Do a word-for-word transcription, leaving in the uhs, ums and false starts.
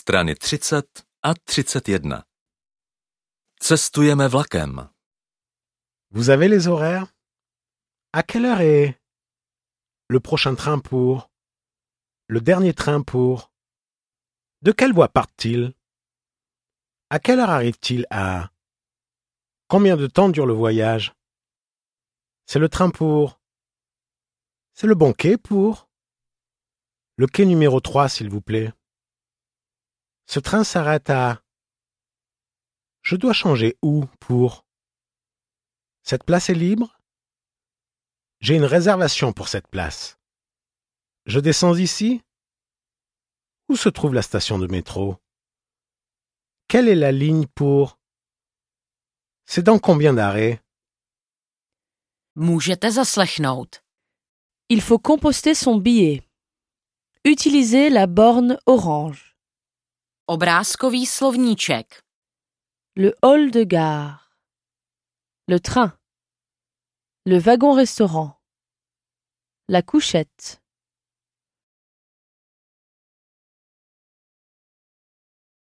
strany třicet a třicet jedna. Cestujeme vlakem. Vous avez les horaires? À quelle heure est le prochain train pour? Le dernier train pour? De quelle voie part-il? À quelle heure arrive-t-il à? Combien de temps dure le voyage? C'est le train pour? C'est le bon quai pour? Le quai numéro trois, s'il vous plaît. Ce train s'arrête à... Je dois changer où pour? Cette place est libre? J'ai une réservation pour cette place. Je descends ici? Où se trouve la station de métro? Quelle est la ligne pour? C'est dans combien d'arrêts? Můžete zaslechnout. Il faut composter son billet. Utilisez la borne orange. Obrázkový slovníček. Le hall de gare. Le train. Le wagon-restaurant. La couchette.